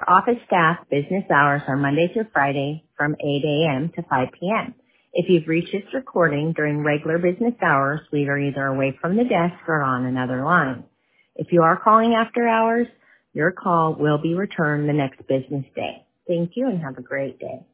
Our office staff business hours are Monday through Friday from 8 a.m. to 5 p.m. If you've reached this recording during regular business hours, we are either away from the desk or on another line. If you are calling after hours, your call will be returned the next business day. Thank you and have a great day.